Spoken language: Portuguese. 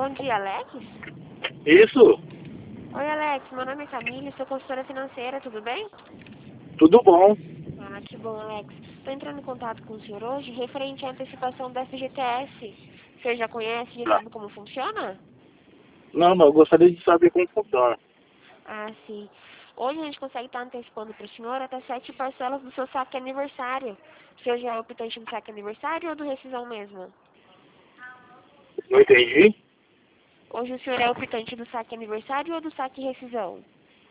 Bom dia, Alex. Isso, Oi, Alex. Meu nome é Camila, sou consultora financeira, tudo bem? tudo bom. Ah, que bom, Alex. Estou entrando em contato com o senhor hoje referente à antecipação da FGTS. O senhor já conhece, já sabe como funciona? Não, eu gostaria de saber como funciona. Ah, sim. Hoje a gente consegue estar antecipando para o senhor até 7 parcelas do seu saque aniversário. O senhor já é optante do saque aniversário ou do rescisão mesmo? Não entendi? Hoje o senhor é optante do saque aniversário ou do saque rescisão?